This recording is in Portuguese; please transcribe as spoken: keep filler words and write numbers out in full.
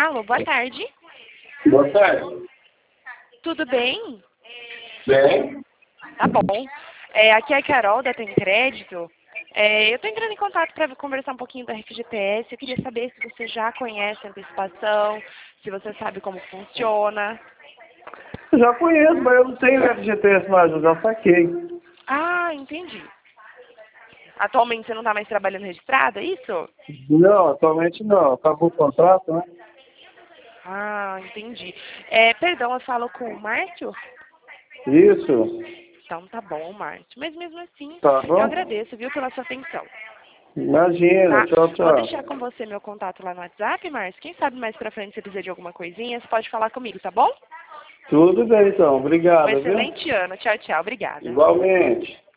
Alô, boa tarde. Boa tarde. Tudo bem? Bem? Tá bom. É, aqui é a Carol da Tem Crédito. É, eu estou entrando em contato para conversar um pouquinho da F G T S. Eu queria saber se você já conhece a antecipação, se você sabe como funciona. Já conheço, mas eu não tenho F G T S mais, eu já saquei. Ah, entendi. Atualmente você não está mais trabalhando registrado, é isso? Não, atualmente não. Acabou o contrato, né? Ah, entendi. É, perdão, eu falo com o Márcio? Isso. Então tá bom, Márcio. Mas mesmo assim, Tá eu bom? agradeço, viu, pela sua atenção. Imagina. Tá? Tchau, Vou tchau. deixar com você meu contato lá no WhatsApp, Márcio. Quem sabe mais pra frente, se precisar de alguma coisinha, você pode falar comigo, tá bom? Tudo bem, então. Um Obrigado, viu? excelente ano. Tchau, tchau. Obrigada. Igualmente.